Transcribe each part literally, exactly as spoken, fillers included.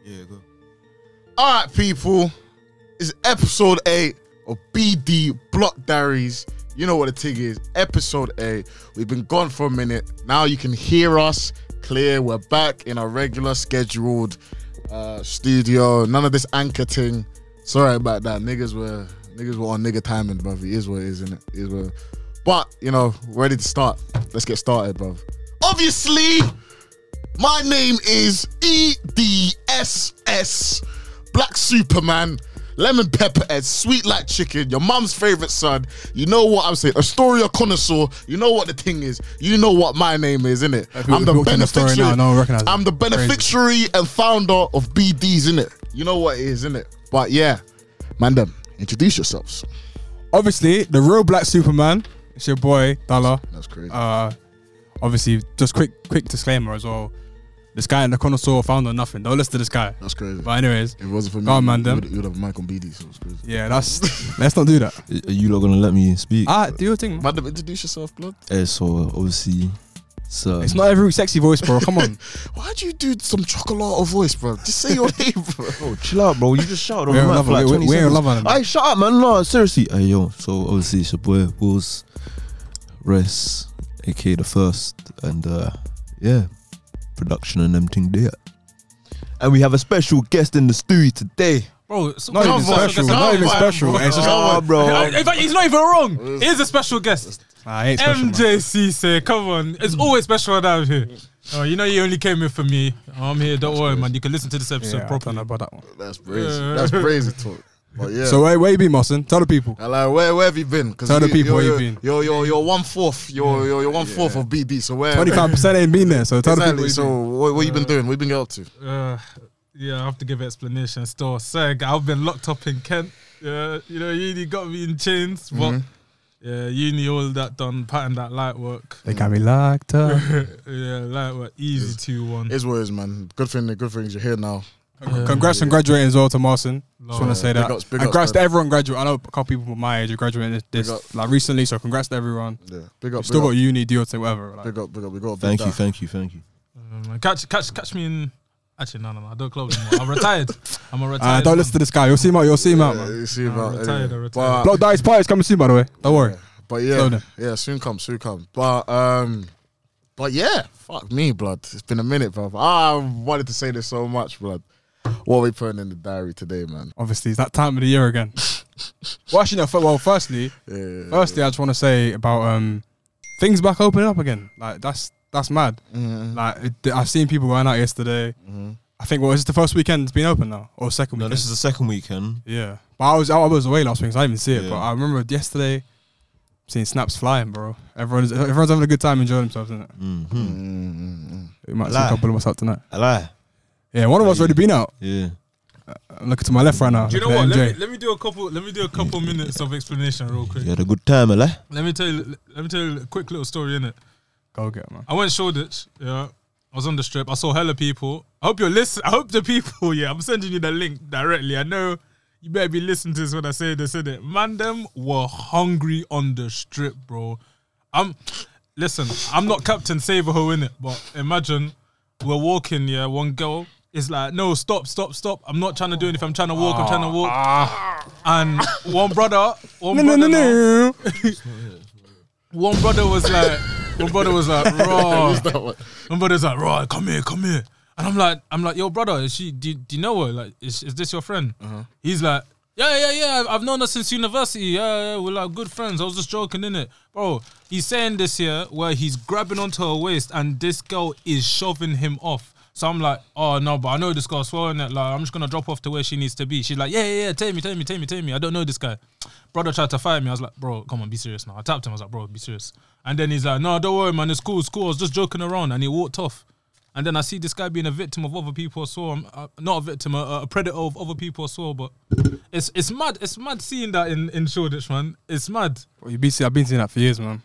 Yeah, go. All right, people. It's episode eight of B D Block Diaries. You know what the thing is. Episode eight. We've been gone for a minute. Now you can hear us clear. We're back in our regular scheduled uh, studio. None of this anchor thing. Sorry about that. Niggas were niggas were on nigga timing, bruv. It is what it is, innit? It is what. But you know, ready to start. Let's get started, bruv. Obviously, my name is E D S S, Black Superman, Lemon Pepper Head, Sweet Like Chicken, your mum's favorite son. You know what I'm saying? Astoria Connoisseur. You know what the thing is. You know what my name is, innit? I'm the beneficiary. Now, no one I'm the beneficiary Crazy. and founder of B Ds, innit? You know what it is, innit? But yeah, man, them, introduce yourselves. Obviously, the real Black Superman. It's your boy Dalla. That's crazy. Uh, obviously, just quick, quick disclaimer as well. This guy in the connoisseur found on nothing. Don't listen to this guy. That's crazy. But anyways, if it wasn't for me, go on, man, you them. would, you would have Mike on B D, so it's crazy. Yeah, that's. Let's not do that. Are you not gonna let me speak? Ah, do your thing, man. Madam, introduce yourself, blood. Yeah, so obviously, so It's not every sexy voice, bro. Come on. Why'd you do some chocolate voice, bro? Just say your name, bro. Oh, chill out, bro. You just shouted on We're the in mic love, for like we're, twenty we're in seconds. love on him. Hey, shut up, man. No, seriously. Hey, yo. So obviously, it's your boy Wills, Res, aka the First, and uh, yeah, production and everything there. And we have a special guest in the studio today. Bro, it's Not even special. Not even special. It's just Oh, bro. In fact, he's not even wrong. Here's a special guest. I ain't special, M J C say, come on. It's always special down here. Oh, you know you only came here for me. I'm here, don't worry, man. You can listen to this episode yeah, I don't properly. know about that one. That's crazy. Yeah. That's crazy talk. But yeah. So where, where you been, Marcin? Tell the people. And like, where where have you been? Cause Tell the you, people you're, where you're, you've been. You're you're you're one fourth. You're you're, you're one fourth of B D. So where? Twenty-five percent ain't been there. So tell Exactly. the people. So what, what you been doing? What you been getting up to? Uh, yeah, I have to give an explanation. Still, Seg, I've been locked up in Kent. Yeah, you know, uni got me in chains, but Mhm. yeah, uni all that done, pattern that light work. They got me locked up. Yeah, light work, easy two one. It's what it is, man. Good thing. The good things you're here now. Yeah. Congrats on graduating as well to Marcin. Just want to say Big that. ups, big And congrats ups, to man. everyone graduating. I know a couple people my age are graduating this, Big this up. like recently. So congrats to everyone. Yeah. Big up. Still big got up. uni, deal, whatever. Like, Big up. Big up. We got. a big Thank you, day. thank you, thank you. Um, catch, catch, catch me in. Actually, no, no, no. I don't club anymore. I'm retired. I'm a uh, retired. don't man. listen to this guy. You'll see him out. You'll see him out, Yeah, man. you see Nah, about. I'm retired, anyway. I'm retired. But, Block Dice Party's coming soon, by the way. Don't worry. But Slow yeah, down. yeah, soon come, soon come. But um, but yeah, fuck me, blood. It's been a minute, bro. I wanted to say this so much, blood. What are we putting in the diary today, man? Obviously, it's that time of the year again. Well, actually, no. f- Well, firstly, Yeah, firstly, I just want to say about um things back opening up again. Like that's that's mad. Mhm. Like it, I've seen people going out yesterday. Mhm. I think what is this the first weekend it's been open now or second No, weekend? this is the second weekend. Yeah, but I was I was away last week, so I didn't even see it. Yeah. But I remember yesterday seeing snaps flying, bro. Everyone's everyone's having a good time, enjoying themselves, isn't it? Mm-hmm. Mm-hmm. We might see Lie. a couple of us out tonight. I lie. Yeah, one of us already been out. Yeah. I'm looking to my left right now. Do you know looking what? at Let M J. me, let me do a couple. Let me do a couple minutes of explanation real quick. You had a good time, eh? Let me tell you. Let me tell you a quick little story in it. Go get it, man. I went Shoreditch. Yeah, I was on the strip. I saw hella people. I hope you're listening. I hope the people. Yeah, I'm sending you the link directly. I know you better be listening to this when I say this. In it, man, them were hungry on the strip, bro. I'm. Listen, I'm not Captain Save-A-Ho in it, but imagine we're walking. Yeah, one girl is like, no, stop, stop, stop. I'm not trying to do anything. I'm trying to walk. I'm trying to walk. And one brother, one No, no, brother, no, no. one brother was like, one brother was like, raw. Who's that one? My brother's like, right, come here, come here. And I'm like, I'm like, yo, brother, is she? Do, do you know her? Like, is is this your friend? Uh-huh. He's like, yeah, yeah, yeah. I've known her since university. Yeah, yeah, we're like good friends. I was just joking, innit, bro. He's saying this here where he's grabbing onto her waist and this girl is shoving him off. So I'm like, oh no, but I know this girl swearing it. Like, I'm just gonna drop off to where she needs to be. She's like, yeah, yeah, yeah. Take me, take me, take me, take me. I don't know this guy. Brother tried to fight me. I was like, bro, come on, be serious now. I tapped him. I was like, bro, be serious. And then he's like, no, don't worry, man. It's cool, it's cool. I was just joking around, and he walked off. And then I see this guy being a victim of other people as well. I'm uh, not a victim, a, a predator of other people as well. But it's it's mad. It's mad seeing that in in Shoreditch, man. It's mad. Bro, you been see, I've been seeing that for years, man.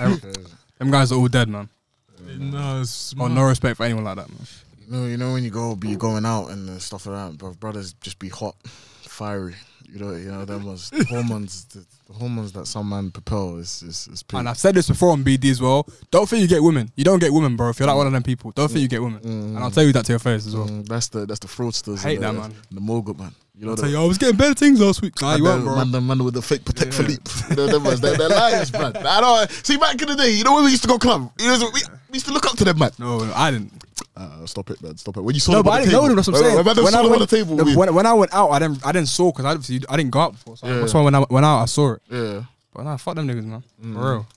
Them guys are all dead, man. No, it's Oh, mad. no respect for anyone like that, man. You know, you know when you go be going out and uh, stuff like that, bro. Brothers just be hot, fiery. You know, you know, them was the hormones, the, the hormones that some man propel is is, is peak. And I've said this before on B D as well. Don't think you get women. You don't get women, bro. If you're like one of them people, don't think you get women. Mm. And I'll tell you that to your face as well. Mm, that's the that's the fraudsters. I hate and the, that, man. The mogul man. You know, I'll the, tell you, I was getting better things last week. Nah, you weren't, bro. Man, the man with the fake Patek Philippe. You know, them ones, they're, they're liars, man. I know. See, back in the day, you know when we used to go club, you know, we, we used to look up to them, man. No, no, I didn't. Uh, stop it, man. Stop it. When you saw No, them but on I the didn't table, know them. That's what I'm when- saying. When, When I I saw them on went, the table, the- we, when, when I went out, I didn't, I didn't saw because I didn't, I didn't go out before. So Yeah. that's why when I went out, I saw it. yeah. But nah, fuck them niggas, man. Mm. For real.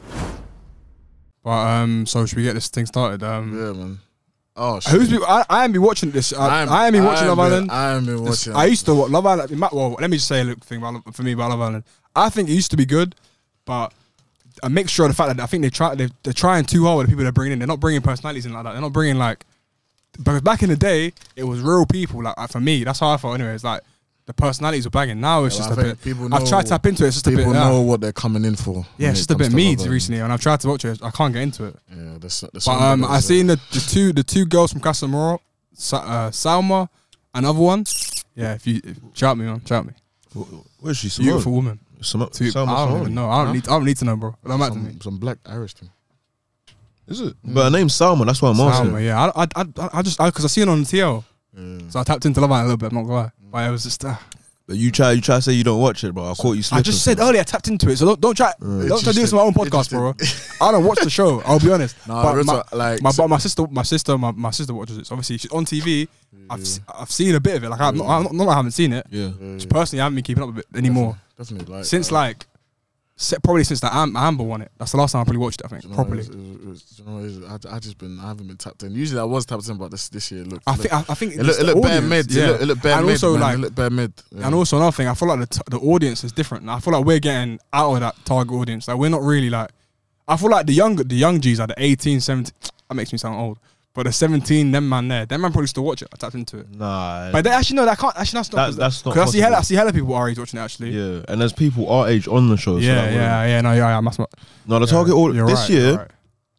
But um, so should we get this thing started? Um, Yeah, man. Oh, shit. who's be, I, I ain't be watching this. I, I'm- I ain't been watching I'm Love been- Island. I ain't been This- watching. I used to watch Love Island. it might- Well, let me just say a little thing about, for me about Love Island. I think it used to be good, but a mixture of the fact that I think they try they they're trying too hard with the people they're bringing in. They're not bringing personalities in like that. They're not bringing like because back in the day it was real people. Like, like for me, that's how I felt. Anyway, it's like the personalities were banging. Now it's Yeah, just I a think bit. people I've know- tried to tap into it. It's just a bit. People yeah. know what they're coming in for. Yeah, when it's it just a comes bit to mead Love Island. recently, and I've tried to watch it. I can't get into it. Yeah, there's, there's But some um, that I is, uh, seen the, the two the two girls from Casamora, Sa- uh, Salma, another one. Yeah, if you if, shout me, man, shout me. Where's she? Simone? Beautiful woman. Some, Two, Salma I don't Simone. even know. I don't Huh? need. I don't need to know, bro. Don't matter to me. some, some black Irish thing. Is it? But her name's Salma. That's why I'm asking. Salma, yeah. I, I, I, I just because I, see it on the T L, Yeah. so I tapped into Love Island a little bit. I'm not gonna lie, but it was just. Uh, But you try, you try to say you don't watch it, bro. I caught you slipping. I just said earlier I tapped into it, so don't don't try don't try to do this on my own podcast, bro. I don't watch the show. I'll be honest. Nah, but real my, talk, like my, but my sister, my sister, my, my sister watches it. So obviously she's on T V. I've se- I've seen a bit of it. Like I'm not, I'm not, not that I haven't seen it. Yeah. yeah, Just personally, I haven't been keeping up with it anymore. Definitely, definitely like Since uh, like, se- probably since the Am- Amber won it. That's the last time I probably watched it. I think you know, properly. it was- it was- you know, it was- I, I just been, I haven't been tapped in. Usually I was tapped in, but this this year looked. I it think I, I think looked, it looked, it looked bare mid. Yeah. It looked, it looked bare And mid. also, man. like- it looked bare mid. Yeah. And also another thing, I feel like the t- the audience is different. I feel like we're getting out of that target audience. Like we're not really like. I feel like the young the young G's are the eighteen, seventeen. That makes me sound old. But the seventeen, them man there, them man probably still watch it. I tapped into it. Nah. But they actually no, that can't. Actually, that's not. That- that's not Because I see hella, I possible. see hella people our age watching it. Actually. yeah, and there's people our age on the show. so Yeah, that wouldn't- yeah, yeah. No, yeah, yeah. Must, No, the yeah, target all you're this right, year you're right.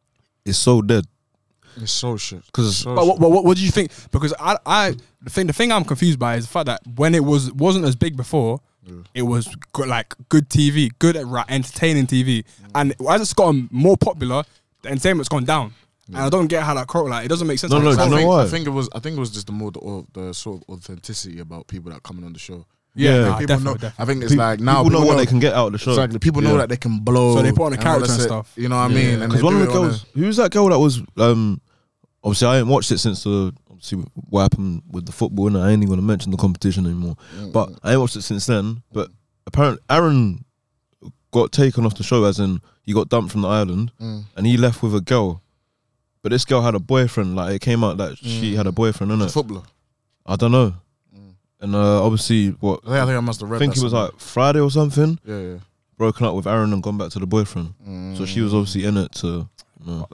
is so dead. It's so shit. Because So But what, what, what do you think? Because I, I, the thing, the thing I'm confused by is the fact that when it was wasn't as big before, Yeah. it was good, like good T V, good at right, entertaining T V, and as it's gotten more popular, the entertainment's gone down. And I don't get how that correlates. Like, it doesn't make sense. No, how no, it's do you I happening. know think, why? I think it was. I think it was just the more the, or the sort of authenticity about people that are coming on the show. Yeah, Yeah. nah, people definitely, know. definitely. I think it's Pe- like now people know what they can get out of the show. Exactly. People know Yeah. that they can blow. So they put on the and all character that and shit, stuff. You know what Yeah. I mean? And Because they one of do the it on girls, who's that girl that was? Um, obviously, I ain't watched it since the obviously what happened with the football, and I ain't even gonna mention the competition anymore. a- But I ain't watched it since then. But apparently, Aaron got taken off the show, as in he got dumped from the island, Mm. and he left with a girl. But this girl had a boyfriend. Like it came out that she Mm. had a boyfriend, It's a innit? footballer. I don't know. Mm. And uh, obviously, what I think, I think I must have I read. think that it was somewhere. like Friday or something. Yeah, yeah. Broken up with Aaron and gone back to the boyfriend. So she was obviously in it to. You know.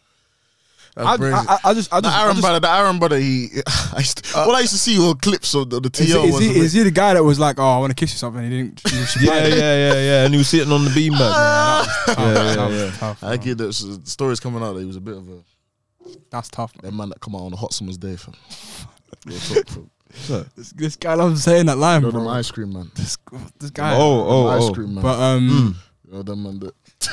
That's I, crazy. I, I, I just, I the just, I Aaron just brother, the Aaron brother, he. I used to, all I used to see were clips of the, the T is, L. he, is, was he, a bit- is he the guy that was like, oh, I want to kiss you something? He didn't. He was Yeah, yeah, yeah, yeah. And he was sitting on the beanbag. Tough, Yeah, that yeah, was yeah. tough, I bro. get that s- stories coming out that he was a bit of a That's tough. Man. that man that come out on a hot summer's day, fam. Real talk, fam. So- This, this guy loves saying that line, You know them bro. ice cream man. This, this guy. Oh, oh, Them ice oh. cream man. But um, You know them man that.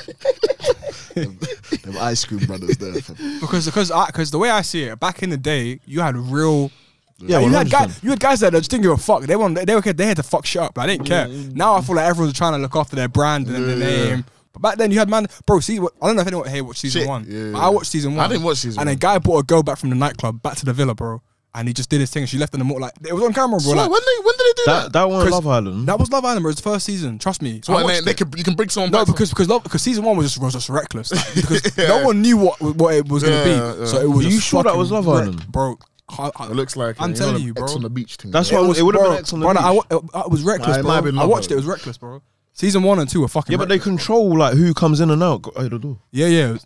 them, them ice cream brothers there, fam. because because I, because the way I see it, back in the day, you had real. Yeah, Like, you had one hundred percent. guys, you had guys that just didn't give a fuck. They want, they were, they had to fuck shit up. Like, they didn't care. Now I feel like everyone's trying to look after their brand and their Yeah. name. But back then you had man, bro. See, what- I don't know if anyone here watched season Shit, one. yeah, But yeah. I watched season one. I didn't watch season And one. a guy brought a girl back from the nightclub back to the villa, bro. And he just did his thing. And she left in the morning. Like it was on camera, bro. So Like, when they when did they do that? That that one, 'Cause Love Island. that was Love Island, bro. It's the first season. Trust me. So I when they, watched they it. can you can bring someone No, back. from- because because love, because season one was just was just reckless. Like, because Yeah. no one knew what what it was Yeah, gonna yeah. be. So it was. Are you just sure that fucking was Love wreck- Island? bro? I, I, it looks like I'm uh, you telling know, you, X bro. on the beach thing. That's It why was, it would have been bro, X on the brother, I, beach. wa- it was reckless, Nah, it might have bro. been I Love watched it. It Island. was reckless, bro. Season one and two were fucking. Yeah, but they reckless. control like who comes in and out. Go- I don't know. Yeah, yeah. it was-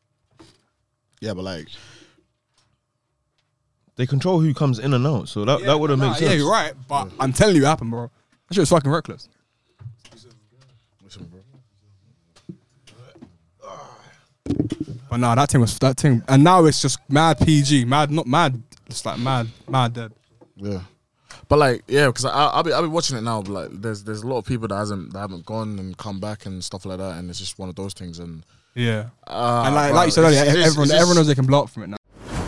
Yeah, but like They control who comes in and out. So that yeah, that would have nah, made sense. Yeah, you're right. But I'm telling you, it happened, bro. That shit was fucking reckless. listen, bro. But nah, that thing was that thing, and now it's just mad P G, mad not mad. It's like mad, mad dead. Yeah. But like, yeah, because I'll be I'll be watching it now. But like, there's there's a lot of people that hasn't that haven't gone and come back and stuff like that, and it's just one of those things. And Yeah. uh, And like, bro, like you said it's- earlier, it's- everyone, it's just- everyone knows they can blow up from it now.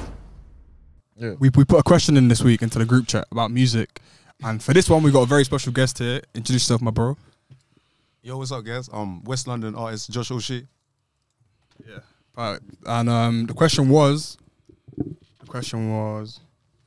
Yeah. We we put a question in this week into the group chat about music, and for this one we got a very special guest here. Introduce yourself, my bro. Yo, what's up, guys? Um, West London artist Josh O'Shea. Yeah. Right. And um, the question was, the question was,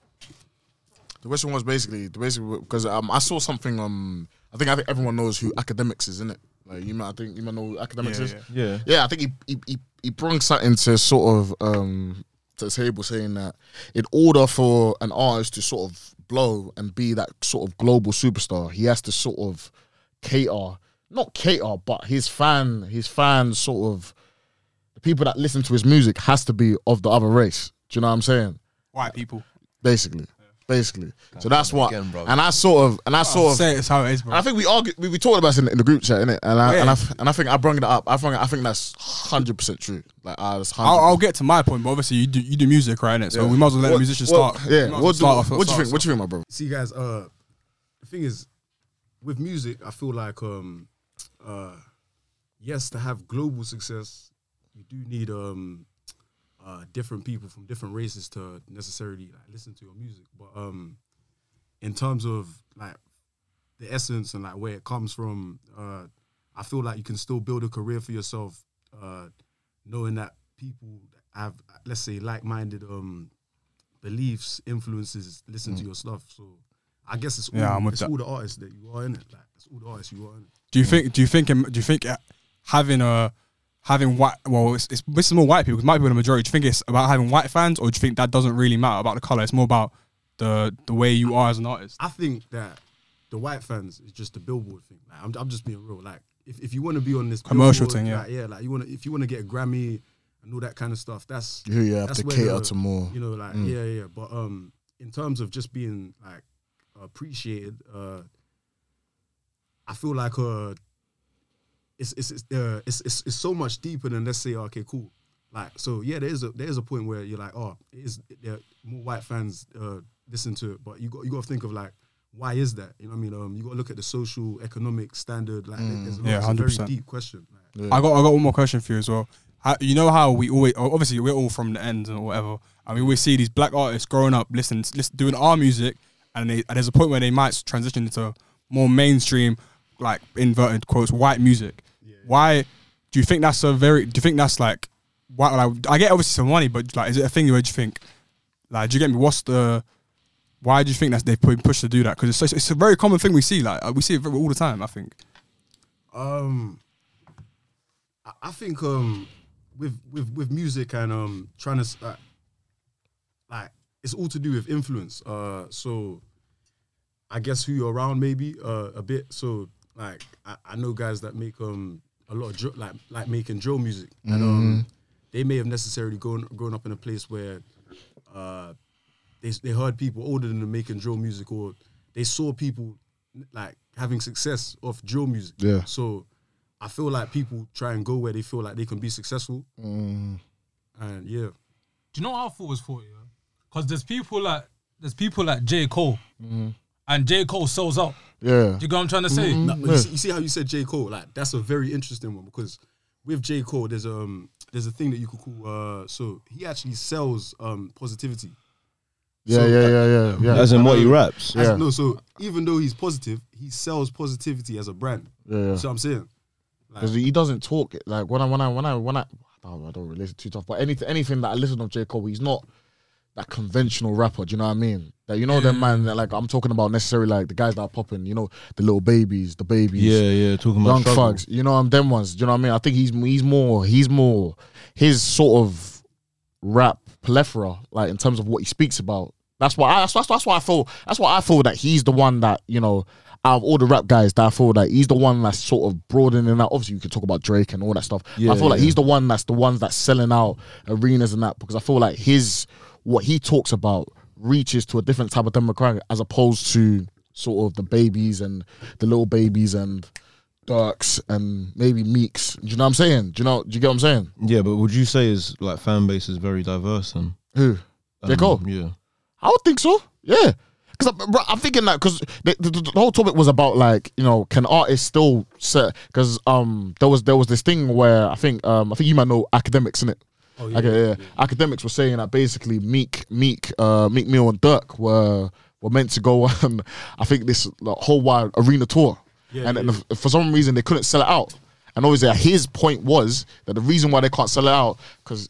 The question was basically, the basically because um, I saw something. Um, I think I think everyone knows who Academics is, isn't it? Like you might, I think you might know who Academics Yeah, is. yeah. Yeah. Yeah, I think he he he, he brought something to sort of um to the table, saying that in order for an artist to sort of blow and be that sort of global superstar, he has to sort of cater, not cater, but his fan, his fans, sort of the people that listen to his music has to be of the other race. Do you know what I'm saying? white people. Basically, basically. So that's what, again, bro. and I sort of, and I sort of. Say it's how it is, bro. I think we argued, we, we talked about it in, in the group chat, innit? And I, Yeah. and I and I think I brought it up. I think I think that's hundred percent true. Like, uh, that's I'll, I'll hundred. get to my point, but obviously you do you do music, right? Innit? So Yeah. we might as well let What- the musicians what- start. Yeah. We might as well What do, start off- what do you start think? What do you think, my bro? See, guys, uh, the thing is, with music, I feel like, um, uh, yes, to have global success, you do need um, uh, different people from different races to necessarily like, listen to your music. But um, in terms of like the essence and like where it comes from, uh, I feel like you can still build a career for yourself, uh, knowing that people have, let's say, like-minded um, beliefs, influences, listen to your stuff. So I guess it's all, Yeah, I'm with it's that. all the artists that you are in it. Like it's all the artists you are in it. Do you think? Do you think? Do you think uh, having a having white? Well, it's, it's this is more white people because white people are the majority. Do you think it's about having white fans, or do you think that doesn't really matter about the color? It's more about the the way you are as an artist. I think that the white fans is just the Billboard thing. Like, I'm, I'm just being real. Like if, if you want to be on this Commercial Billboard, thing, yeah. like, yeah, like you want to if you want to get a Grammy and all that kind of stuff, that's You you have that's to where cater the- to more. You know, like Mm. yeah, yeah. But um, in terms of just being like appreciated, uh, I feel like uh, it's it's it's, uh, it's it's it's so much deeper than let's say okay, cool. Like so, yeah, there is a there is a point where you're like, oh, it is there more white fans uh, listen to it, but you got you got to think of like. Why is that? You know what I mean? Um, you got to look at the social, economic standard. Like, there's a lot, Yeah, it's a one hundred very percent. deep question. Like, Yeah. I got I got one more question for you as well. How, you know how we always obviously we're all from the ends and whatever. I mean, we see these black artists growing up, listening, listen, doing our music, and, they, and there's a point where they might transition into more mainstream, like inverted quotes, white music. Why do you think that's a very? Do you think that's like? Why? Like, I get obviously some money, but like, is it a thing where do you think? Like, do you get me? What's the? Why do you think that they've been pushed to do that? Because it's, it's a very common thing we see. Like we see it all the time. I think. Um, I, I think um, with with with music and um, trying to uh, like it's all to do with influence. Uh, so I guess who you're around maybe uh, a bit. So like I, I know guys that make um a lot of dr- like like making drill music, and um, they may have necessarily grown grown up in a place where uh. They, they heard people older than them making drill music, or they saw people like having success off drill music. Yeah. So I feel like people try and go where they feel like they can be successful. Mm. And yeah. Do you know what I thought was for you? Because there's people like there's people like J. Cole, and J. Cole sells out. Yeah. Do you get what I'm trying to say? Nah, but Yeah. you, see, you see how you said J. Cole? Like that's a very interesting one because with J. Cole, there's um there's a thing that you could call uh so he actually sells um positivity. Yeah, So, yeah, like, yeah, yeah, yeah. As in I what he know- raps. As- Yeah. No, so even though he's positive, he sells positivity as a brand. Yeah, yeah. So I'm saying, like, Because he doesn't talk it like when I when I when I when I I don't, I don't really listen too tough, but anything anything that I listen to J. Cole, he's not that conventional rapper. Do you know what I mean? That you know them man that like I'm talking about necessarily like the guys that are popping. You know the little babies, the babies. Yeah, yeah. Talking about Young struggle. thugs, you know, I'm them ones. Do you know what I mean? I think he's he's more he's more his sort of rap plethora, like in terms of what he speaks about. That's why I, that's, that's that's why I feel that's why I feel that he's the one that you know out of all the rap guys that I feel that he's the one that's sort of broadening out. Obviously, you could talk about Drake and all that stuff. Yeah, I feel like yeah. he's the one that's the ones that's selling out arenas and that because I feel like his what he talks about reaches to a different type of demographic as opposed to sort of the babies and the little babies and Dirks and maybe Meeks. Do you know what I'm saying? Do you know? Do you get what I'm saying? Yeah, but would you say his like fan base is very diverse and Who? J. um, Cole? Yeah. I would think so. Yeah. Because I'm thinking that because the, the, the whole topic was about like you know can artists still set because um there was there was this thing where I think um I think you might know Academics in it. Oh, yeah, okay, yeah, yeah. yeah. Academics were saying that basically Meek Meek uh Meek Mill and Dirk were were meant to go on I think this like, whole wide arena tour, Yeah, and, yeah, and yeah. for some reason they couldn't sell it out. And obviously his point was that the reason why they can't sell it out because.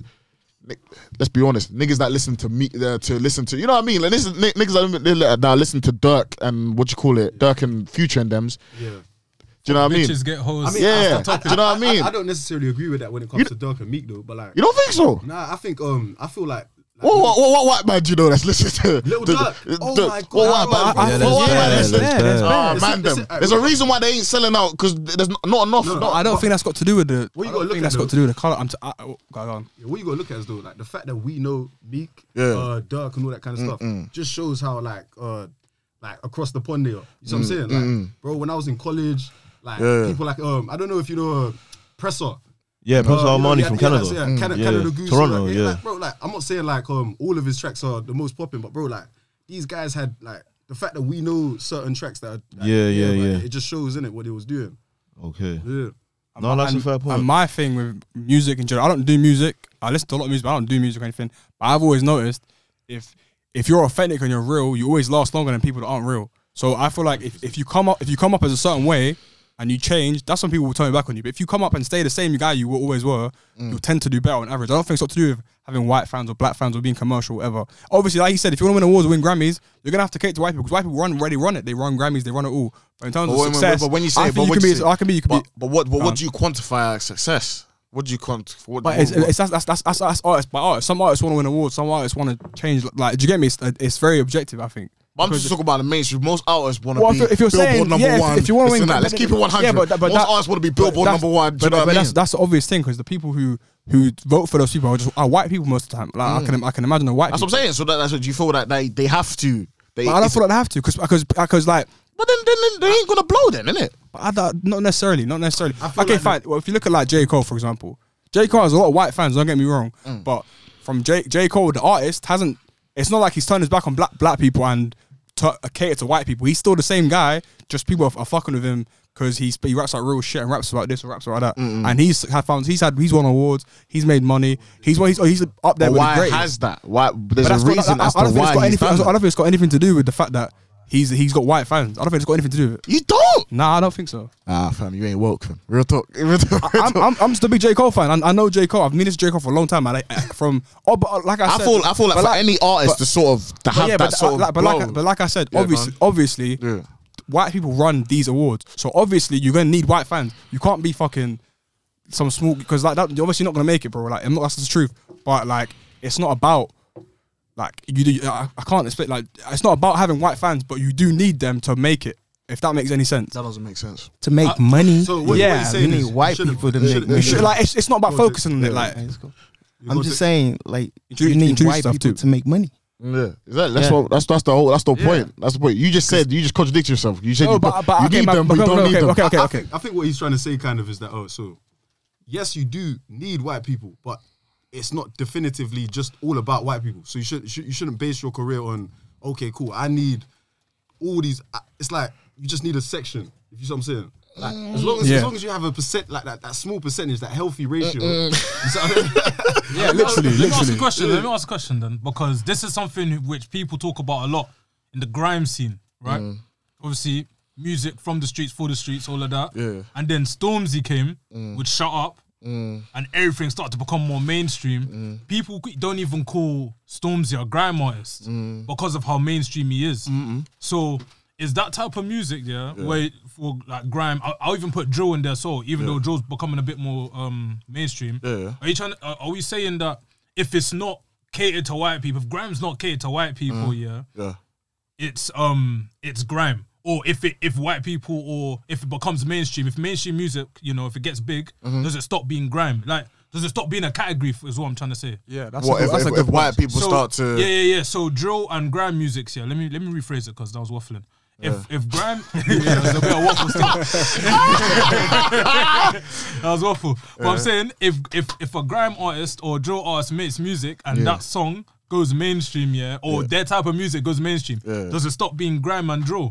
Let's be honest, niggas that listen to me, uh, to listen to, you know what I mean? Like, listen, niggas that, that listen to Dirk and what you call it, Dirk and Future and Dems. Yeah. Do you know what I mean? Bitches get hoes. I mean, Yeah, I, I, do you know what I mean? I, I don't necessarily agree with that when it comes You- to Dirk and Meek though, but like, You don't think so? nah, I think um, I feel like. like What, what, what, what white man do you know that's listening to Lil the- Durk? the- Oh the- my God. What white man? I- I- Yeah, What there's white man bare, listen? there's Yeah, there's bare. Ah, Listen, man, them. listen, There's a reason why they ain't selling out because there's not, not enough. No, no, not- I don't but- think that's got to do with the. What you I gotta don't look think at that's though- got to do with the color. I'm. T- I, oh, go on. Yeah, what you gotta look at is though, like the fact that we know Meek, Yeah. uh, Dirk, and all that kind of stuff, just shows how like, uh, like across the pond they are. You see what I'm saying? Like, bro, when I was in college, like Yeah. people like, um, I don't know if you know uh, Presser. Yeah, Professor Uh, you know, Armani yeah, from yeah, Canada. that's- yeah, Mm. Canada, Yeah. Canada Goose. Toronto, like, yeah. Like, bro, like I'm not saying like um all of his tracks are the most popping, but bro, like these guys had like the fact that we know certain tracks that. Are, like, Yeah, yeah, like, yeah. It just shows in it what he was doing. Okay. Yeah. No, that's a and, fair point. And my thing with music in general, I don't do music. I listen to a lot of music, but I don't do music or anything. But I've always noticed if if you're authentic and you're real, you always last longer than people that aren't real. So I feel like if, if you come up if you come up as a certain way and you change, that's when people will turn back on you. But if you come up and stay the same guy you always were, you'll tend to do better on average. I don't think it's got to do with having white fans or black fans or being commercial or whatever. Obviously, like you said, if you want to win awards or win Grammys, you're gonna have to cater to white people because white people run already run it. They run Grammys, they run it all. But in terms But of when- success, but when you say- I but think you what can you be. say- I can be. You can But, be. but what but Go on. what do you quantify as success? What do you quant? What, But what, it's, it's that's, that's, that's, that's, that's artists by artists. Some artists want to win awards. Some artists want to change. Like, do you get me? It's, it's very objective, I think. But I'm Because- just talking about the mainstream. Most artists want to Well, be if you're Billboard saying- number yeah, if- one. if you wanna this win- and that. but- Let's keep it one hundred. yeah, but that- but Most that- artists want to be but Billboard that's- number one. Do you But, know what but I mean? that's that's the obvious thing because the people who who vote for those people are just are white people most of the time. Like I can I can imagine a white. That's what people. I'm saying. So that, that's what you feel that they they have to. They, But I don't it's- feel like they have to because because because like. but then, then then they ain't gonna blow then, innit? But I don't, not necessarily, not necessarily. I feel Okay, like fine. Well, if you look at like J Cole for example, J Cole has a lot of white fans. Don't get me wrong, Mm. but from J J Cole, the artist hasn't. It's not like he's turned his back on black black people and t- catered to white people. He's still the same guy. Just people are, are fucking with him because he's he raps like real shit and raps about this and raps about that. And he's had found he's had he's won awards. He's made money. He's he's he's up there But with why the greatest. has that? Why? But There's a that's got- reason I, I, as I to don't think it's why got he's anything. I done don't that. think it's got anything to do with the fact that he's he's got white fans. I don't think it's got anything to do with it. You don't. Nah, I don't think so. Ah, fam, you ain't woke, fam. Real talk. Real talk. Real I'm, talk. I'm, I'm just a big J Cole fan. I, I know J Cole. I've known this J Cole for a long time. Man. I, from oh, but uh, like I I said, feel I feel like but for any artist to sort of to but have yeah, that but, sort uh, of like, but, like, blow. but like I said, Yeah, obviously, man. obviously, Yeah. white people run these awards. So obviously, you're gonna need white fans. You can't be fucking some small because like that. You're obviously not gonna make it, bro. Like, I'm not, that's the truth. But like, it's not about. Like you do, I, I can't explain. Like it's not about having white fans, but you do need them to make it. If that makes any sense. That doesn't make sense. To make money, So what, Yeah, what you're saying you is need white you shouldn't- people to you make shouldn't- money. You should, like it's, it's not about Go to- focusing on it. Like Let's go. you I'm go just to- saying, like Introduce- you need introduce white stuff people too. to make money. Yeah, is that that's Yeah. what that's that's the whole that's the Yeah. point. That's the point. You just said you just contradict yourself. You said No, you, but- but you okay, need my- them, but you okay, don't okay, need them. okay, okay, I, I okay. think, I think what he's trying to say kind of is that, oh, so yes, you do need white people, but it's not definitively just all about white people. So you should, you should you shouldn't base your career on, okay, cool, I need all these. uh, It's like you just need a section. If you see what I'm saying. Like, as long as Yeah. as long as you have a percent like that, that small percentage, that healthy ratio. you see what I mean? yeah, literally, Let me ask a literally. question. Let me ask a question then, because this is something which people talk about a lot in the grime scene, right? Obviously, music from the streets for the streets, all of that. Yeah. And then Stormzy came with Shut Up, and everything started to become more mainstream. People don't even call Stormzy a grime artist because of how mainstream he is. So is that type of music, yeah, where for like grime, I, I'll even put drill in there, so even though drill's becoming a bit more um, mainstream. Yeah. Are you trying? To, are are we saying that if it's not catered to white people, if grime's not catered to white people, yeah, Yeah. it's um it's grime. Or if it if white people or if it becomes mainstream, if mainstream music, you know, if it gets big, does it stop being grime? Like, does it stop being a category? Is what I'm trying to say. Yeah, that's What a, if, that's if, a good if white point. people So, start to? yeah, yeah, yeah. So drill and grime music. Yeah, let me let me rephrase it because that was waffling. If if grime, yeah, there's a bit of waffle still. That was waffle. But I'm saying if if if a grime artist or drill artist makes music and that song goes mainstream, yeah, or Yeah. their type of music goes mainstream, Yeah. does it stop being grime and drill?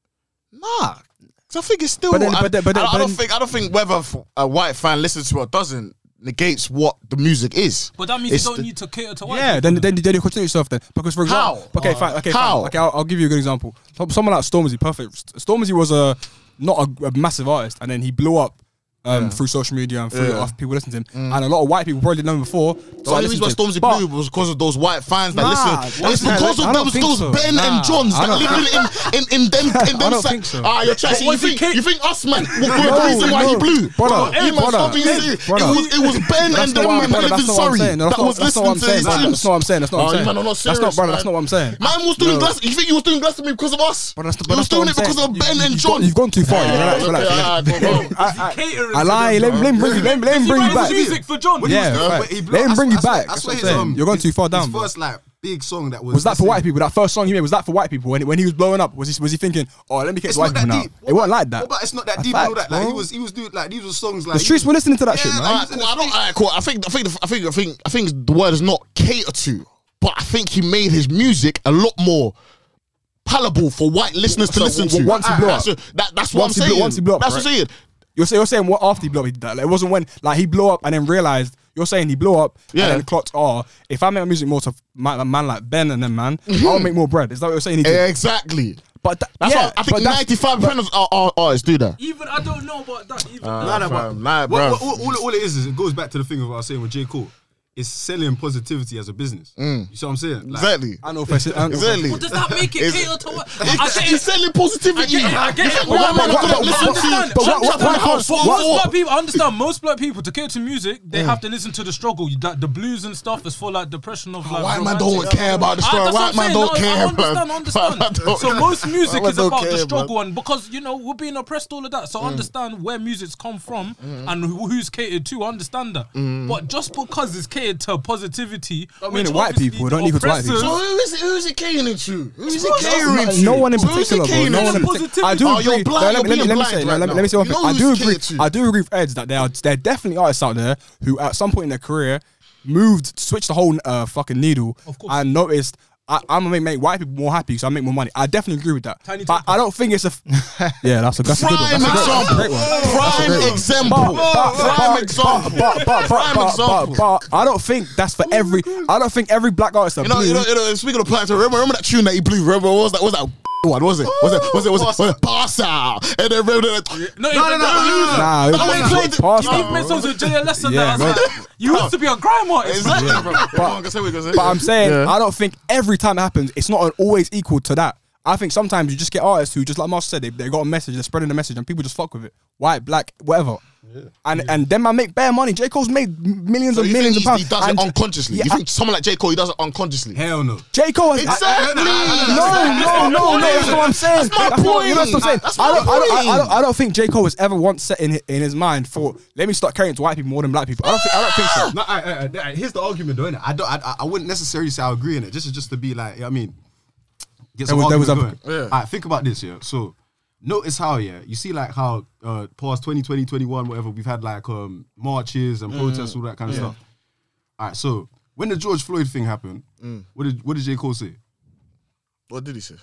Nah. Cause I think it's still. But then- I, but then- but then- I, I but don't then- think. I don't think whether a white fan listens to it or doesn't negates what the music is. But that means It's you don't the- need to cater to white Yeah, people. then then then you continue yourself then because for example, How? okay, fine, okay, How? fine. Okay, I'll, I'll give you a good example. Some- Someone like Stormzy, perfect. Stormzy was a not a, a massive artist, and then he blew up. Um, through social media and through Yeah. off people listen to him, and a lot of white people probably didn't know him before. The only reason why Stormzy blew was because of those white fans that Nah, listen. what It's the hell? because I of don't those, think those so. Ben Nah, and Johns I that don't live in, in, in, in them. In I them don't sa- think so. Ah, you're trying to say you was he think, ca- you think us man were No, the reason why no, he blew? brother, Bro, you man, brother, stop being serious. It brother. was it was Ben That's and not them what man I'm- that brother, live in that's not what I'm Surrey saying. No, that that's not- was that's not what I'm listening to saying. his That's tunes. not what I'm saying. That's not what Oh, I'm you saying. man are not That's not, serious, brother. man. That's not what I'm saying. Man was doing No. Glas- You think he was doing Glastonbury because of us? But that's the- He but was that's not doing what it I'm because saying. of Ben and You've John. gone- You've gone too far. Relax, relax, Okay, relax. ah, go, go. I, I, catering I to lie. them, Let, bro. let him bring you. Let, him- let him He bring you writes back. music for John. When he Yeah, was- right. he blew- Let him that's- bring you that's what- back. That's That's what what his I'm um. saying. You're going his- too far down, His bro. first like big song that was. Was that for listen- white people? That first song he made was that for white people? When when he was blowing up, was he was he thinking, oh, let me get It's white not people that now? deep. It wasn't like that. What about it's not that That's deep and all facts, that? Like he bro. was, he was doing like these were songs like The streets were listening to that shit, Yeah, man. alright, cool. I don't. Alright, cool. I think. I think. I think. I think. I think the word is not cater to, but I think he made his music a lot more palatable for white listeners to So, listen w- to. once he blew that's, up. that, that's what Once he I'm blew- saying. once he blew up, that's what I'm right? saying. You're saying, you're saying what after he blew up he did that? Like, it wasn't when like he blew up and then realized. You're saying he blew up Yeah. and then clocked. Oh, if I make music more to man, a man like Ben and them man, I'll make more bread. Is that what you're saying? He did? Exactly. But that, That's yeah, what I think. but that's- ninety-five percent of our, our artists do that. Even I don't know about that. Even Uh, Nah, nah, fam, but nah, what- bro. what- all, all, all it is is it goes back to the thing of what I was saying with J. Cole. It's selling positivity as a business. You see what I'm saying? Like, Exactly. I know if I said, I know if I Exactly. Well, does that make it It's- cater to what? I get He's it. selling positivity. I get it, I get You it. think But white what- man are what- gonna what- listen what- to? but what- Shut what- up, what- house. For What- most what- black people, I understand most black people to cater to music, they have to listen to the struggle. That the blues and stuff is for like depression of like. White man romantic- don't care about the Ah, struggle. that's what White I'm man saying. don't No, care, I understand, man. I understand. White man don't- So most music White man is don't about the care, struggle, and because you know we're being oppressed, all of that. So understand where music's come from and who- who's catered to. I understand that. But just because it's catered to positivity, mean which it white obviously people, the don't equal to white people. So oppressors- who is it? Who is it catering to? Who is it No, catering no, to? no one in Who is it particular, bro. catering No one in to? particular. I do Oh, agree. you're blind. No, let, You're me- let me, being let me blind say, right let, me- now. let me say one You thing. know I who's do agree. catered to. I do agree with Eds that there are there are definitely artists out there who at some point in their career moved, switched the whole uh, fucking needle, and noticed. I, I'm gonna make, make white people more happy, so I make more money. I definitely agree with that. Tiny But I don't think it's a. F- yeah, that's a that's a good one. Prime That's a great one. That's a great one. Prime example. Prime example. But, but, Prime but, but, example. but I don't think that's for every. I don't think every black artist that You know, blew. you know, you know. Speaking of Plankton, remember, remember that tune that he blew? Remember, what was that? What was that? One was it? Was it? Was it? Was it? Was it? Pass out. And then remember that. No, no, no, no, no. Nah, it No, was- he played the- past You that, even made bro. songs with J L S and Yeah, that. I was man. like, you used to be a grime artist. Exactly, bro. But- Go on, go say what you're gonna say. But I'm saying Yeah. I don't think every time it happens, it's not always equal to that. I think sometimes you just get artists who, just like Marshall said, they, they got a message, they're spreading the message, and people just fuck with it. White, black, whatever. And and then I make bare money. J. Cole's made millions So and you millions think of he's- pounds. he does And it unconsciously? Yeah, You I- think someone like J. Cole, he does it unconsciously? Hell no. J. Cole has Exactly. no, no, no, no. That's what I'm saying. That's my That's what- you know what I'm point. saying. That's I my don't, I don't, I, I point. don't, I don't think J. Cole has ever once set in hi- in his mind for let me start caring to white people more than black people. I don't think. I don't think so. No, I, I, I, here's the argument, though. Innit? I don't. I, I wouldn't necessarily say I agree in it. This is just to be like, you know what I mean, get some There was- there argument was going. Yeah. All right, think about this, yeah. So, notice how, yeah, you see like how uh, past twenty twenty, twenty-one, whatever, we've had like um marches and protests, all that kind of stuff. All right, so when the George Floyd thing happened, what did what did J. Cole say? What did he say?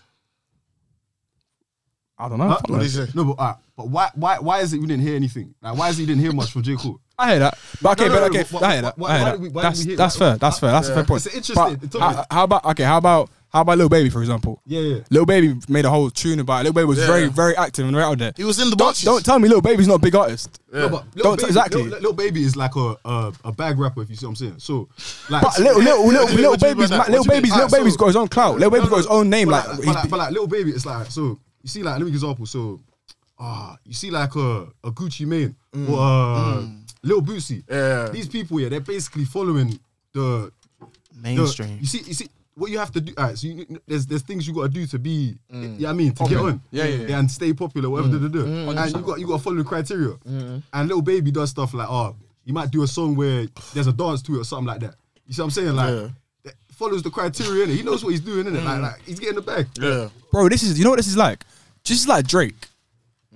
I don't know. Huh? What did he say? No, but all right, but why why why is it we didn't hear anything? Like, why is it you didn't hear much from J. Cole? I hear that. But okay, No, no, but no, okay, but I hear that. why- I hear why that. did we- why did That's we hear that's that? fair. That's fair. That's a fair point. It's an interesting- But it's how, okay. how about okay? How about how about Lil Baby for example? Yeah, yeah. Lil Baby made a whole tune about it. Lil Baby was Yeah. very very active and very out there. He was in the Don't, boxes. don't tell me Lil Baby's not a big artist. No, but Lil Don't- Baby, exactly. Lil, Lil Baby is like a, a a bag rapper, if you see what I'm saying. So, like, But little little little What do you- little what do you Baby's mean by that? little What do you Baby's mean? little Alright, Baby's so- got his own clout. Lil Baby's got his own name. but Like like, he's but like, but like Lil Baby, it's like so. You see, like let me give you an example. So, ah, you see like a a Gucci Mane or uh, Lil Boosie. Yeah. These people, yeah, they're basically following the the- Mainstream. you see, you see. What you have to do, all right, so you, there's there's things you got to do to be, yeah, you know what I mean, to get on, Yeah, yeah, yeah. and stay popular, whatever they do, and you got you got to follow the criteria. And Lil Baby does stuff like, oh, he might do a song where there's a dance to it or something like that. You see what I'm saying? Like, Yeah. that follows the criteria, innit? He knows what he's doing, innit? Like, like he's getting the bag. Yeah. bro. This is you know what this is like. Just like Drake.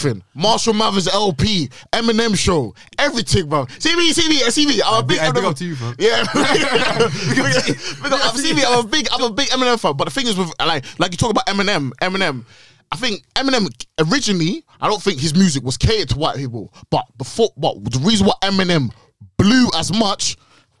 everything. Marshall Mathers L P, Eminem show, everything, bro. See me, see me, see me. I'm a big Big, big Eminem. up to you, bro. Yeah, big up, see me. I'm a big, I'm a big Eminem fan. But the thing is, with like, like you talk about Eminem, Eminem. I think Eminem originally, I don't think his music was catered to white people. But before, but the reason why Eminem blew as much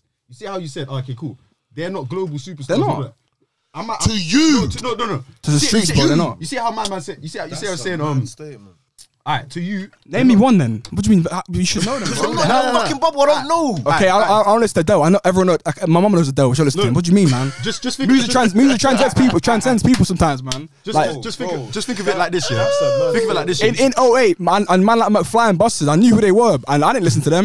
this. You see how you said, oh, okay, cool. They're not global superstars. They're not. I'm, I'm, To you. No, to, no, no, no. To the See- streets, you see- bro, you- they're not. You see how my man said. You see how you see how I was saying. Um, statement. all right, to you. Name me one then. What do you mean? How- You should know them, bro. I'm not in a fucking bubble. I don't know. Okay, I, I, I list Adele. I know everyone knows. like, My mum knows Adele. She'll listen to him. What do you mean, man? Just, just think. Music just, trans, music transcends people. Transcends people sometimes, man. Just, like, just, just think. bro. Of, just think of it like this, yeah. Think of it like this. in yeah. in oh eight, man, and man like McFly and Busters, I knew who they were, and I didn't listen to them.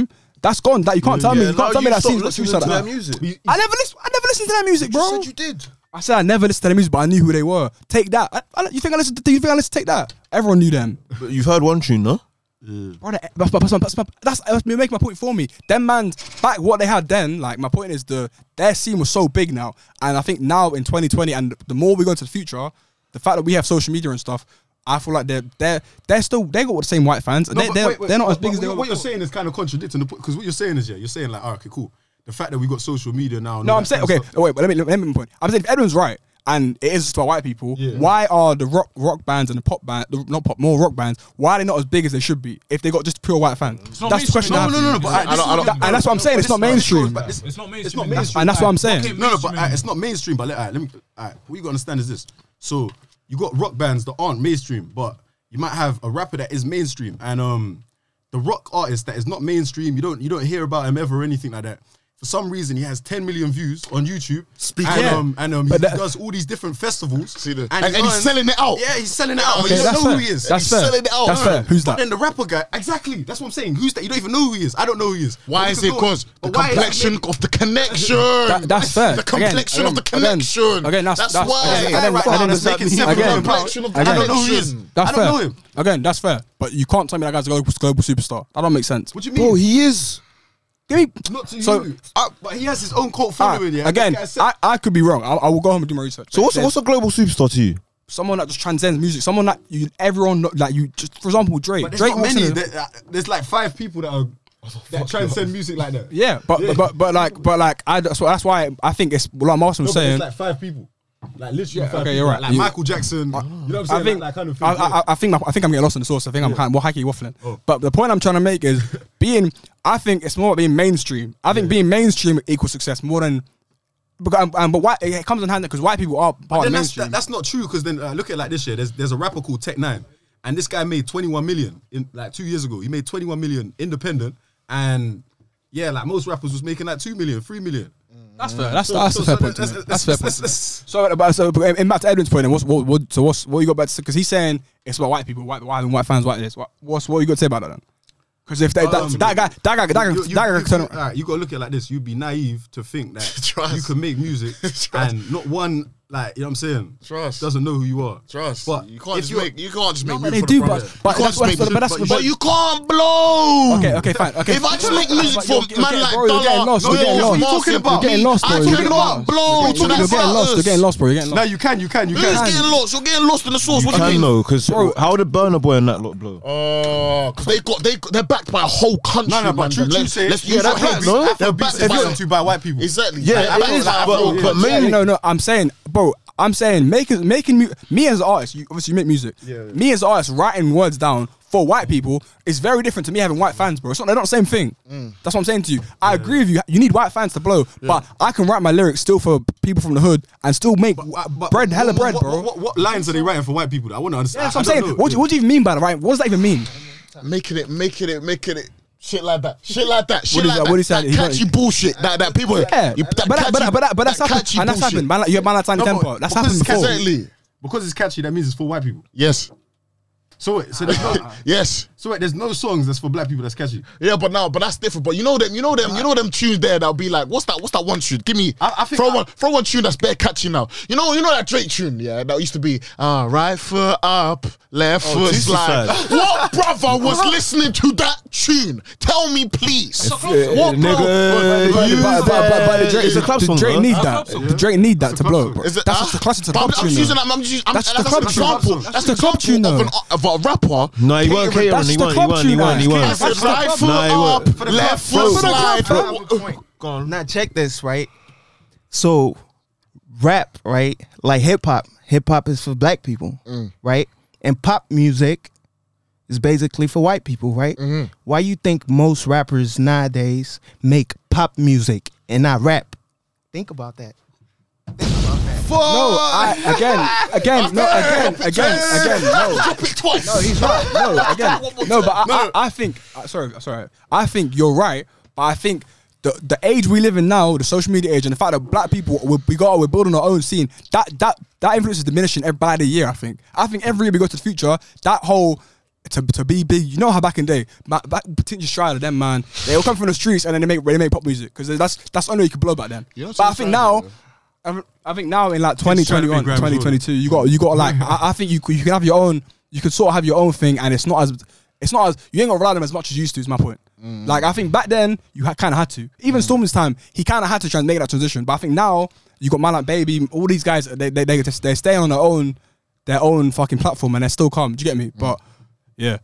That's gone. That you can't tell me. You can't tell me that scene got listening suicide to like their that. music. I never listen. I never listened to their music, bro. You said you did. I said I never listened to their music, but I knew who they were. Take that. I, I, you think I listened to? You think I listened to Take That? Everyone knew them. But you've heard one tune, no? Bro, that- that's, my, that's, my, that's, my, that's, that's me making my point for me. Them man, back what they had then, like my point is the their scene was so big now, and I think now in twenty twenty, and the more we go into the future, the fact that we have social media and stuff, I feel like they're they're they're still they got the same white fans, and No, they, but they're wait, wait, they're not but- as big but as they what, were. what you're before. saying is kind of contradicting the point because what you're saying is yeah, you're saying like, oh, okay, cool. The fact that we got social media now. and No, all I'm that saying kind okay. of stuff- Oh, wait, but let me let me make my point. I'm saying if Edwin's right, and it is just about white people. Yeah. Why are the rock rock bands and the pop band, the, not pop, more rock bands? Why are they not as big as they should be if they got just pure white fans? not That's the question. mainstream. I have. No, no, no, no. But I don't- I don't- That- and that's what I'm saying. It's not mainstream. But this- It's not mainstream. It's not innit? mainstream. And that's what I'm saying. Okay, No, no, but mainstream. uh, it's not mainstream. But alright, let me. Alright, what you got to understand is this. So you got rock bands that aren't mainstream, but you might have a rapper that is mainstream, and um, the rock artist that is not mainstream, you don't you don't hear about him ever or anything like that. For some reason, he has ten million views on YouTube. Speaking and, of- um, and um, he But that- does all these different festivals. See the- and, and- he and he's earns- selling it out. Yeah, he's selling it out, but Okay, you that's don't know fair. who he is. That's He's fair. selling it out. That's fair. Who's But that? then the rapper guy, exactly. That's what I'm saying. Who's that? You don't even know who he is. I don't know who he is. Why But is we it? could go- Because the but why is that complexion made- of the connection. That, that's fair. The complexion again, of the again, connection. Again, that's That's that's why. Again, Guy again, right now again, that's making seven again, million pounds. complexion of I don't know who he is. connection. That's I don't fair. know him. Again, that's fair. But you can't tell me that guy's a global, global superstar. That don't make sense. What do you mean? Bro, he is. Give me. Not to So- you. Uh, but he has his own cult Alright, following. Yeah. again, This guy said- I, I could be wrong. I, I will go home and do my research. So what's There's what's a global superstar to you? someone that just transcends music? Someone that you everyone know, like you. Just for example, Drake. But there's Drake not walks many. in a- There- uh, There's like five people that are that transcend music like that. Yeah, but, Yeah. but but like but like I so that's why I think it's like Martin No, was but saying. it's like five people. Like literally Yeah, five okay, people. you're right. Like You- Michael Jackson. You know what I'm saying? I think like, that kind of thing. I, I, I think I think I'm getting lost in the source. I think I'm kind of more hacky waffling. Oh. But the point I'm trying to make is being. I think it's more about being mainstream. I think being mainstream equals success more than. Because, um, um, but white, it comes in hand because white people are part But of then the that's, mainstream. that, that's not true because then uh, look at it like this year. There's there's a rapper called Tech Nine, and this guy made twenty-one million in like two years ago. He made twenty-one million independent, and yeah, like most rappers was making like two million, three million. That's fair. That's So- that's so- a fair so point. to that's- make. that's- That's fair that's- point. that's- So, but so, but in back to Edwin's point, then what's what, what so what's what you got back to because he's saying it's about white people, white white white fans, white this. What what's what you got to say about that then? Because if they, that, Um, that guy, that guy, that guy, You- you- that guy, you- can turn you- alright, you gotta look at it like this. You'd be naive to think that Trust. you can make music and not one like you know what I'm saying. Trust. Doesn't know who you are. Trust. But you can't if just you're- make. You can't just make. but music they for do, the but- brand. but you can't that's just what- make but music, that's- but, but- you can't blow. Okay, okay, fine. Okay, If I just make music But for you're- you're man getting- like bro, you're getting Dollar, lost. You're Lil getting Nas, lost. Martin, You're getting lost, bro. I You're do getting not lost. blow You're to getting that lost. You're artist. getting lost, bro. You're getting No, lost. you can, you can, you Who's can. getting lost? You're getting lost in the sauce. What do you Can mean? know, because how did Burna Boy and that lot blow? Oh, because they got they they're backed by a whole country. No, no, but man. true, true Let's, say, let's yeah, use that's that right. no? They're Afrobeats backed is by listened to by white people. exactly. Yeah, Like, it Afro- is, like but- Afro- but Yeah, mainly- no, no. I'm saying, bro. I'm saying making making mu- me as an artist. You obviously make music. Yeah. Me as an artist writing words down for white people is very different to me having white fans, bro. It's not. They're not the same thing. That's what I'm saying to you. I agree with you. You need white fans to blow, but I can write my lyrics still for people from the hood and still make Uh, but bread, hella what- bread, what, bro. What, what, what lines are they writing for white people? I want to Yeah, understand. that's what I'm I saying. don't know. What, do- what do you mean by that? Right? What does that even mean? making it, making it, making it. Shit like that, shit like that, shit What is like that? that. What is that? that He's not- catchy bullshit that that people. Yeah, you- but, that but, catchy- but, but, but that's that happened, catchy and that's bullshit. happened. Man, like, you have man like Tiny No, but Temper. That's because happened it's before. Exactly. Because it's catchy, that means it's for white people. Yes. So wait, so there's no, Yes. so wait, there's no songs that's for black people that's catchy. Yeah, but now, but that's different. But you know them, you know them, you know them tunes there that'll be like, what's that? What's that one tune? Give me, I- I think throw I- one, throw one tune that's bare catchy now. You know, you know that Drake tune, yeah, that used to be, uh, right foot up, left foot Jesus slide. side. What brother was listening to that tune? Tell me, please. Uh, What bro? nigga, But, you but, but, but, but the Drake, It's a club the song, Drake bro. need It's a that. club song. The Drake need that It's to a club blow, song. bro. Is it, That's uh, just the classic to the but club I'm, I'm tune. using though. that. I'm just, I'm, That's that's the an club tune. example. That's That's the an club example tune, of, though. an, of a rapper. No, he weren't catering. That's He the weren't. He club weren't. tune, He weren't. He guys. weren't. I said That's the right club foot Nah, he up, won't. left For foot the slide. club, Go on. Now check this, right? So rap, right? Like hip hop. Hip hop is for black people, right? And pop music is basically for white people, right? Why you think most rappers nowadays make pop music and not rap? Think about that. No, I, again, again, no, again, again, again, no. Drop it twice. No, he's right. No, again, no, but I, I, I think, uh, sorry, sorry, I think you're right, but I think the the age we live in now, the social media age, and the fact that black people we, we got we're building our own scene, that that that influence is diminishing every by the year. I think. I think every year we go to the future, that whole to to be big. You know how back in the day, back, back Tingy Strider, them man, they all come from the streets and then they make they make pop music because that's that's only you could blow back then. You know But I Tingy think Strider, now. I I think now in like twenty twenty-one, Grams twenty twenty-two, you got you got like I, I think you could- you can have your own. You could sort of have your own thing, and it's not as it's not as you ain't gonna rely on them as much as you used to. Is my point. Mm. Like I think back then you ha- kind of had to. Even Storm's time, he kind of had to try and make that transition. But I think now you got man like Baby, all these guys, they they they they stay on their own their own fucking platform, and they're still calm. Do you get me? But yeah.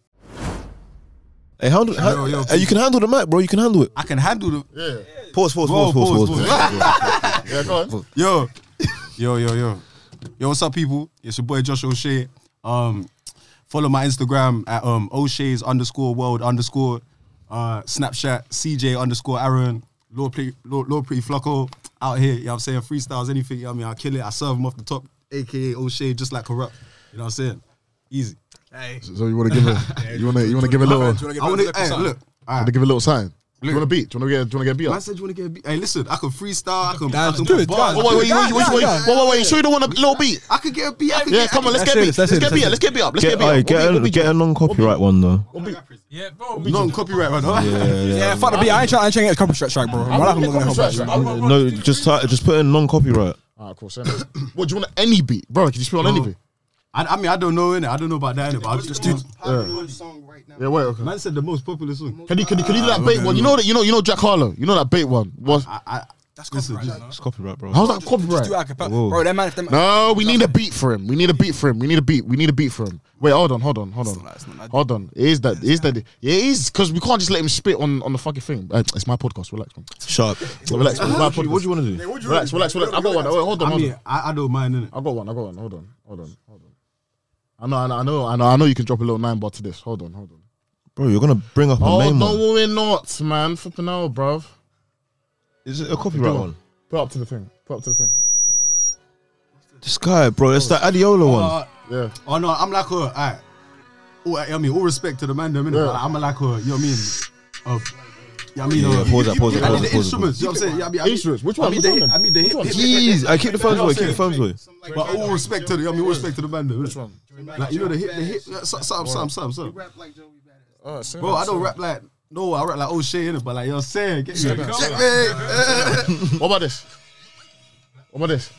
Hey, handle, Yo, ha- yo, hey, you can handle the mic, bro. You can handle it. I can handle the. Yeah. Pause, pause, Whoa, pause, pause, pause, pause. pause. pause. Yeah, go on. Yo, yo, yo, yo, yo. What's up, people? It's your boy Josh O'Shea. Um, follow my Instagram at um O'Shea's underscore world underscore uh Snapchat C J underscore Aaron. Lord Pretty, Lord, Lord Pretty Flocko out here. You know what I'm saying? Freestyles, anything. You know what I mean? I kill it. I serve him off the top. A K A O'Shea, just like Corrupt. You know what I'm saying? Easy. Hey. So you want to give a you want to you want to give a little I want to. Hey, look. All want right. to give a little sign. Do you Look. want to beat? Do you want to get? Do you want to get beat Man up? said you want to get a beat. Hey, listen. I can freestyle. I can. Guys, I can do put it, bars. guys. Wait, wait, wait, wait, wait, wait, Yeah, wait, wait, wait, wait. Sure you don't want a little beat? I could get a beat. I could Yeah, get, come on, let's Let's get do beat. this, Let's let's do get this, beat. let's Let's get beat up. Let's Get, get beat aye, up. get, What a, beat? get a non-copyright one though. Yeah, bro. non copyright man. Huh? Yeah, yeah. Yeah, fuck the beat. I ain't trying. I ain't trying to get a copyright strike, bro. My life, I'm not gonna help out. No, just ty- just put in non-copyright. Ah, cool. Send it. What do you want? Any beat, bro? Can you spit on anything? I, I mean, I don't know innit. I don't know about that innit, but I'll just do. Yeah, wait. Okay. Man said the most popular song. Can you can you can you do that Ah, bait okay, one? You know that you know you know Jack Harlow. You know that bait one. What? I, I, That's listen, copyright. just- no? It's copyright, bro. How's that Just do copyright? acapella. Whoa. Bro, that man. Them, No, we need a beat for him. We need a beat for him. We need a beat. We need a beat for him. Wait, hold on, hold on, hold on, not- it's not that hold on. It is that? It is that? Yeah, it is because we can't just let him spit on on the fucking thing. Uh, It's my podcast. Relax, man. Sharp. Relax. It's my What do you podcast. want to do? Relax, relax, relax. I got one. Wait, hold on, I hold mean, on. I, I don't mind innit. I got one. I got one. Hold on, hold on, hold on. I know, I know, I know, I know. I know you can drop a little nine bar to this. Hold on, hold on. Bro, you're gonna bring up a Oh main no, one. we're not, man. Flipping out, bruv. Is it a copyright Go on. one? Put up to the thing. Put up to the thing. This guy, bro, it's that Adiola one. Uh, Yeah. oh no, I'm like a. Alright. Oh, I mean, all respect to the man, them, innit? Yeah. But I'm like a. You know what I mean? Of. You know what I mean? Yeah, uh, pause that, pause that, I pause mean that, the pause that, instruments. You know what I'm saying? Yeah, I mean, I mean, Instruments. Which I one? mean Which the one hit. then? I mean the hit. Which one? hit- Jeez, I keep the phones You know away, what keep the I'm phones away. But all respect to the. I mean, all respect to the man, them. Which one? Like you know the hit, the hit. Some, some, some, some, some. Oh, sing Bro, that, I don't sing rap like. No, I rap like O'Shea innit, but like you're saying, get Sing me. that, Check sing me. What about this? What about this?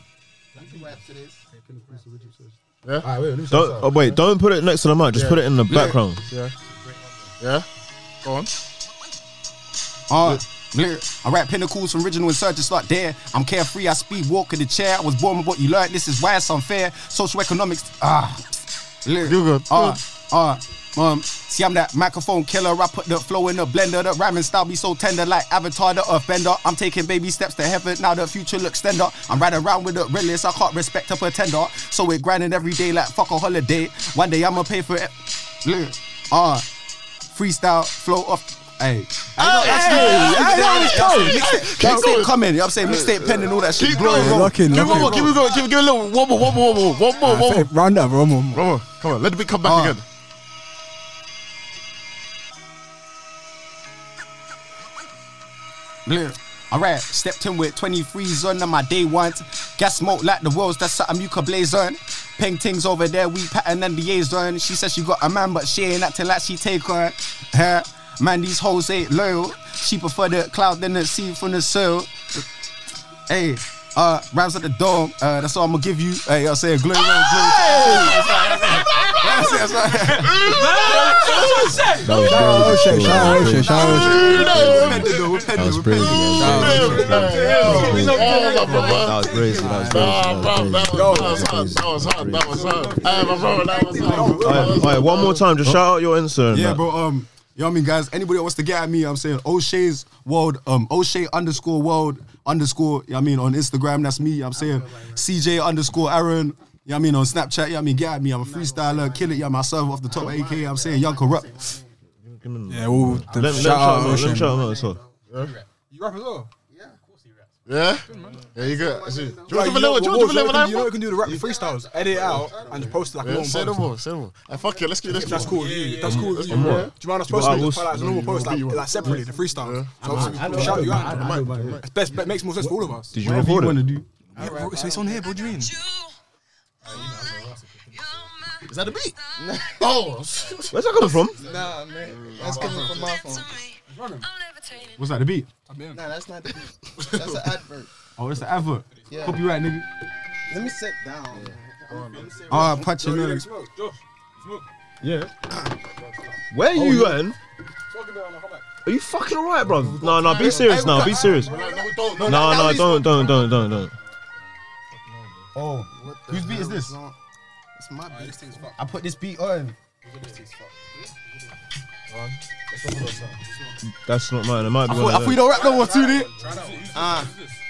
Yeah. Alright, wait, let me Don't, oh, wait, don't put it next to the mic. Just Yeah. put it in the background. Yeah. Yeah. Go on. Uh, lyric. I rap pinnacles from original insurgents start there. I'm carefree, I speed, walk in the chair. I was born with what you learned, this is why it's unfair. Social economics, ah. Lyric. You good. Uh, uh, um, see, I'm that microphone killer. I put the flow in the blender. The rhyming style be so tender, like Avatar, the Earthbender. I'm taking baby steps to heaven. Now the future looks tender. I'm riding around with the realest. I can't respect a pretender. So we're grinding every day like fuck a holiday. One day I'ma pay for it. Look, uh, freestyle, flow off. Hey, mixtape coming. You know what I'm saying? Mixtape pen and all that shit. Keep Glory going, roll. Lock in, Give me lock one more. in. Give me go. Give give me a little one more. One more. One more. One more. One more. Round up, bro. One more. One more. Come on. Let the beat come back Uh, again. Blur. Alright, stepped in with twenty-threes on my day ones. Gas smoke like the worlds, that's something you could blaze on. Peng things over there, we pattern and the on. She says she got a man, but she ain't acting like she take on her. Man, these hoes ain't loyal. She prefer the cloud than the sea from the soil. Hey, uh, rhymes at the dome, uh, that's all I'm gonna give you. Hey, I'll say a glory, glory. That's it, that's right. That was Oh shit! crazy. Shout out, shit! Shout out, shit! That was crazy. That was crazy. That was crazy. That was hot. That was hot. Hey, my brother, that was hot. Alright, alright, one more time. Just shout out your Insta. and Yeah, that. bro. Um, you know what I mean, guys. Anybody that wants to get at me, I'm saying O'Shea's world. Um, O'Shea underscore world underscore. You know what I mean, on Instagram, that's me. You know what I'm saying C J underscore Aaron. You know what I mean, on Snapchat. You know what I mean, get at me. I'm a freestyler, kill it. Yeah, myself off the top. A K A I'm saying young corrupt. Yeah, well, the Let, let him shout out, shout him out. Let him Ocean. shout him out as well. You rap as well? Yeah? Yeah, you good. I see. Do you want to Like, give a little? Do you want to give a little? You know, we can do the rap freestyles, edit it out, and just post it like a Yeah, normal say no post. more. Say no more. Hey, fuck it. Let's get this. If that's cool with you, if that's cool with you. Do you mind us posting it like a normal post, like, like separately, the freestyle? So obviously we can shout you out. It's best, it makes more sense for all of us. Did you record it? do? Yeah, bro, so it's on here, bro. What do you mean? Is that the beat? Oh, Where's that coming from? Nah, man. That's coming from my phone. What's that? The beat? Nah, that's not the beat. That's an advert. Oh, that's the advert. Yeah. Copyright, nigga. Let me sit down. Ah, punch your nose. Yeah. Where are you going? Are you fucking alright, bro? No, no, be serious now. Be serious. No, no, we don't. No, no, don't, don't, don't, don't, don't. Oh, whose beat is this? It's my beat. I put this beat on. That's not mine. It might be I one thought, I of thought you them. don't rap no more, Tootie. Ah.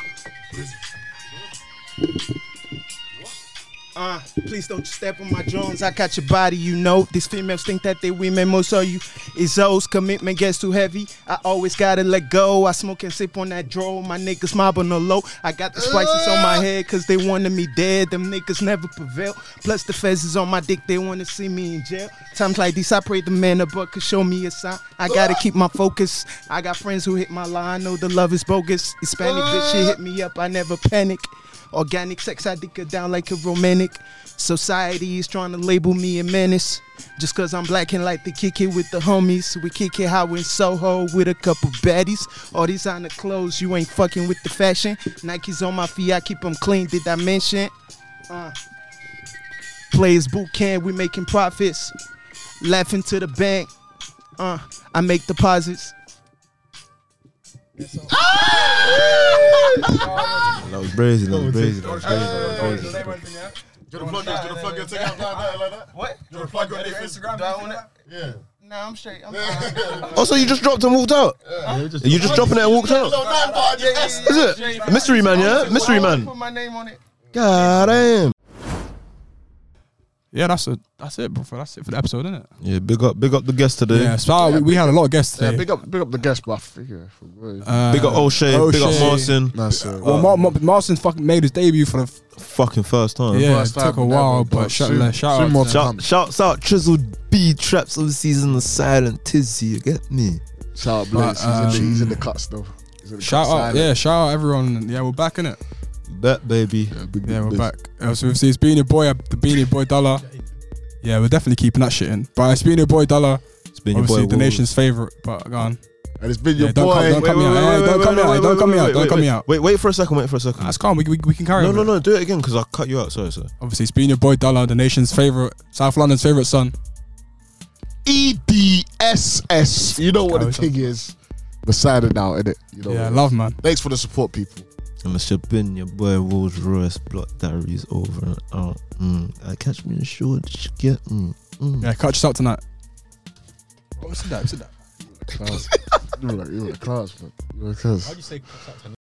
Uh, please don't step on my Jones. I got your body, you know. These females think that they women, most of you is those. Commitment gets too heavy. I always gotta let go. I smoke and sip on that draw. My niggas mob on the low. I got the spices on my head cause they wanted me dead. Them niggas never prevail. Plus the feds is on my dick. They wanna see me in jail. Times like these, I pray the man above could show me a sign. I gotta keep my focus. I got friends who hit my line. Know the love is bogus. Hispanic bitch, she hit me up. I never panic. Organic sex, I dick her down like a romantic. Society is trying to label me a menace. Just cause I'm black and like to kick it with the homies. We kick it how in Soho with a couple baddies. All these on the clothes, you ain't fucking with the fashion. Nikes on my feet, I keep them clean, did I mention? Uh, Players boot camp, we making profits. Laughing to the bank, uh, I make deposits. That was brazy. That was brazy. That was brazy. That was brazy. Do the plug this, do the plug your thing out like that, like that? What? Do the plug your Instagram? Do I want it? Yeah. Nah, I'm straight. I'm Oh, so you just dropped and walked out? You just dropping it and walked out? No, nine bar, yeah, Is it? Mystery man, yeah? Mystery man. Put my name on it. God damn. Yeah, that's it. That's it, bro. That's it for the episode, isn't it? Yeah, big up, big up the guest today. Yeah, so we, we had a lot of guests today. Yeah, big up, big up the guest buff. Yeah, for good. Uh, Big up O'Shea, big up O'Shea. Marcin. That's it. Well, Mar- Mar- Marcin fucking made his debut for the. F- Fucking first time. yeah, it First took a time while, ever, but but shout, soon- like, shout soon out. more to to them. come. Shout, shouts out Chiseled B Traps overseas in the silent tizzy. You get me? Shout out Blaze. But, he's, in the, he's in the um, cuts though. He's in the Shout cuts out, silent. yeah, shout out everyone. Yeah, we're back in it. Bet, baby. Yeah, big, Yeah, big we're biz. back. Uh, so it's Beanie Boy, uh, the Beanie Boy Dollar. Yeah, we're definitely keeping that shit in. But it's Beanie Boy Dollar, It's been your obviously boy. the Wolves. nation's favorite. But go on. And it's been your Yeah, don't boy. come- don't come- me out. Hey, don't come me out, don't come me out, don't come me out. Wait, wait for a second. Wait for a second. That's calm. We, we, we can carry No, on. no, with it. no. Do it again because I cut you out. Sorry, sorry. Obviously, it's Beanie Boy Dollar, the nation's favorite, South London's favorite son. E D S S. You know what the Oh, thing is. Beside it now, innit? You know Yeah, what? love, man. Thanks for the support, people. I'm a been your boy Rolls Royce Block Diaries over and out. Mm. I catch me in short. Get me. Mm. Yeah, catch us out tonight. What's that? What's that? Class. You were like, you were a class, man. You were a class. you say